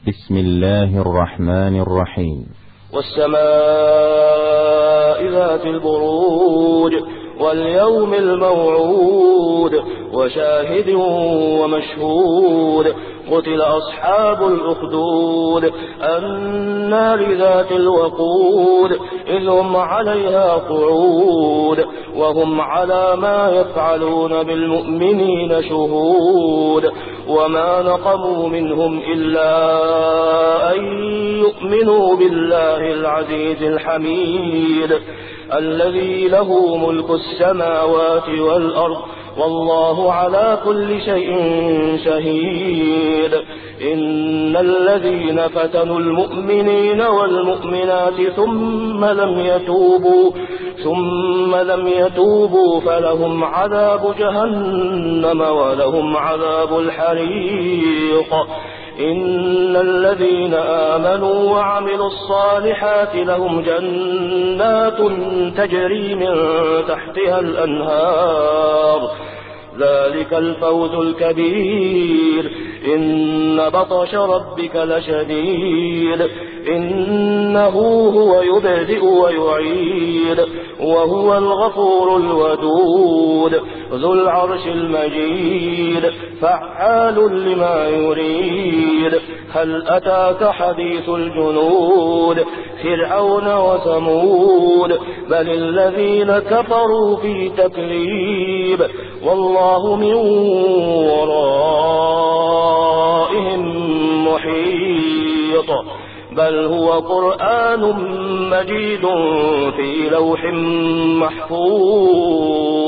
بسم الله الرحمن الرحيم. والسماء ذات البروج واليوم الموعود وشاهد ومشهود قتل أصحاب الأخدود النار ذات الوقود إذ هم عليها قعود وهم على ما يفعلون بالمؤمنين شهود وما نقموا منهم إلا أن يؤمنوا بالله العزيز الحميد الذي له ملك السماوات والأرض والله على كل شيء شهيد. إن الذين فتنوا المؤمنين والمؤمنات ثم لم يتوبوا فلهم عذاب جهنم ولهم عذاب الحريق. إن الذين آمنوا وعملوا الصالحات لهم جنات تجري من تحتها الأنهار ذلك الفوز الكبير. إن بطش ربك لشديد إنه هو يبدئ ويعيد وهو الغفور الودود ذو العرش المجيد فعال لما يريد. هل أتاك حديث الجنود فرعون وثمود بل الذين كفروا في تكذيب والله من ورائهم محيط. بل هو قرآن مجيد في لوح محفوظ.